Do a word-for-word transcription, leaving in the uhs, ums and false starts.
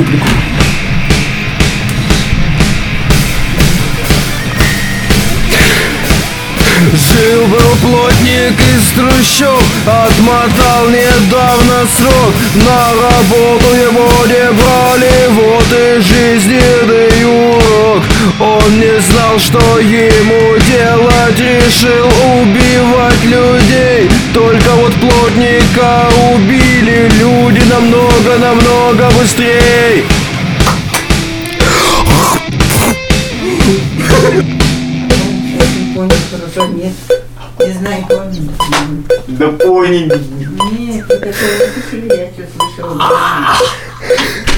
публику. Жил-был плотник из трущоб, отмотал недавно срок. На работу его не брали, вот и жизненный урок. Он не знал, что ему делать, решил убивать людей. Только вот плотника убили люди намного-намного быстрее. Хорошо, нет. Не знаю, понял. Да понял. Нет, вы такое не слышали, я что слышала.